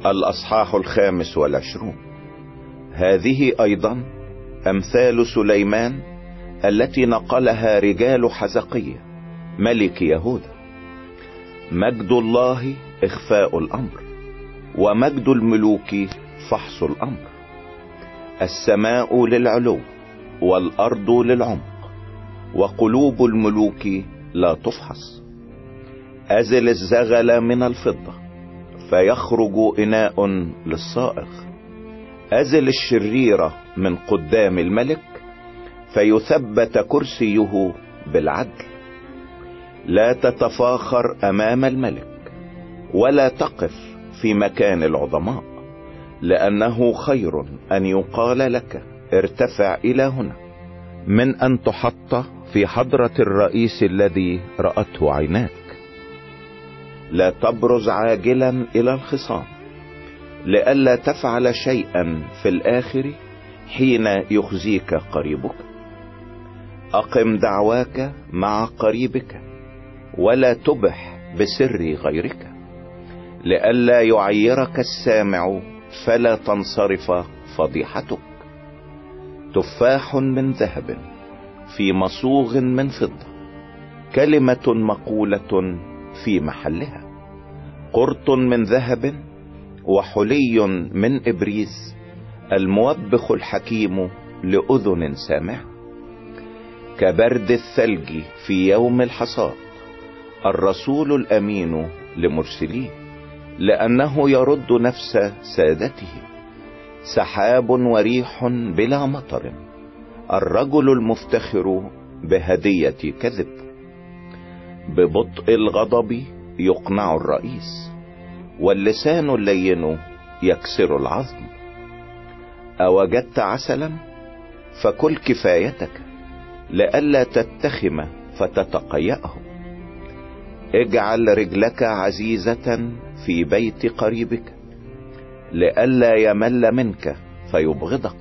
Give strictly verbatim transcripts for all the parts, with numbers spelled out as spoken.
الأصحاح الخامس والعشرون. هذه أيضا أمثال سليمان التي نقلها رجال حزقية ملك يهوذا. مجد الله إخفاء الأمر، ومجد الملوك فحص الأمر. السماء للعلو والأرض للعمق، وقلوب الملوك لا تفحص. أزل الزغل من الفضة فيخرج إناء للصائغ. أزل الشريرة من قدام الملك فيثبت كرسيه بالعدل. لا تتفاخر أمام الملك، ولا تقف في مكان العظماء، لأنه خير أن يقال لك ارتفع إلى هنا من أن تحط في حضرة الرئيس الذي رأته عيناك. لا تبرز عاجلا إلى الخصام، لئلا تفعل شيئا في الآخر حين يخزيك قريبك. أقم دعواك مع قريبك، ولا تبح بسر غيرك، لئلا يعيرك السامع فلا تنصرف فضيحتك. تفاح من ذهب في مصوغ من فضة، كلمة مقولة في محلها. قرط من ذهب وحلي من إبريز، الموبخ الحكيم لأذن سامع. كبرد الثلج في يوم الحصاد، الرسول الأمين لمرسليه، لأنه يرد نفس سادته. سحاب وريح بلا مطر، الرجل المفتخر بهدية كذب. ببطء الغضب يقنع الرئيس، واللسان اللين يكسر العظم. أوجدت عسلا فكل كفايتك، لئلا تتخم فتتقيأه. اجعل رجلك عزيزة في بيت قريبك، لئلا يمل منك فيبغضك.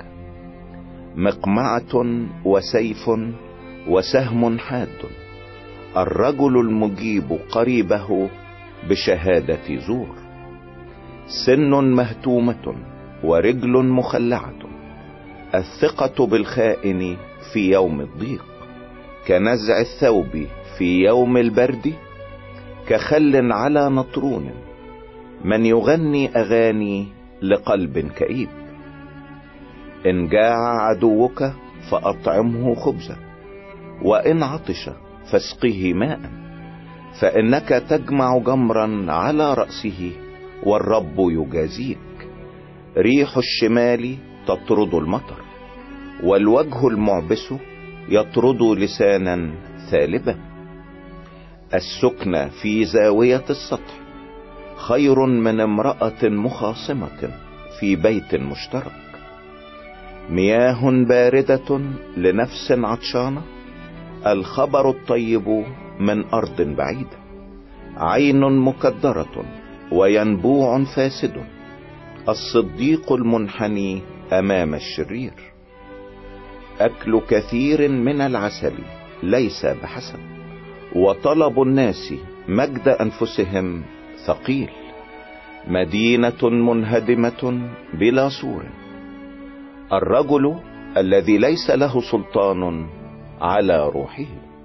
مقمعة وسيف وسهم حاد، الرجل المجيب قريبه بشهادة زور. سن مهتومة ورجل مخلعة، الثقة بالخائن في يوم الضيق. كنزع الثوب في يوم البرد، كخل على نطرون. من يغني أغاني لقلب كئيب. إن جاع عدوك فأطعمه خبزا، وإن عطش فاسقه ماء، فإنك تجمع جمرا على رأسه والرب يجازيك. ريح الشمال تطرد المطر، والوجه المعبس يطرد لسانا ثالبا. السكنى في زاوية السطح خير من امرأة مخاصمة في بيت مشترك. مياه باردة لنفس عطشانة، الخبر الطيب من أرض بعيدة. عين مكدرة وينبوع فاسد، الصديق المنحني أمام الشرير. أكل كثير من العسل ليس بحسن، وطلب الناس مجد أنفسهم ثقيل. مدينة منهدمة بلا سور، الرجل الذي ليس له سلطان على روحه.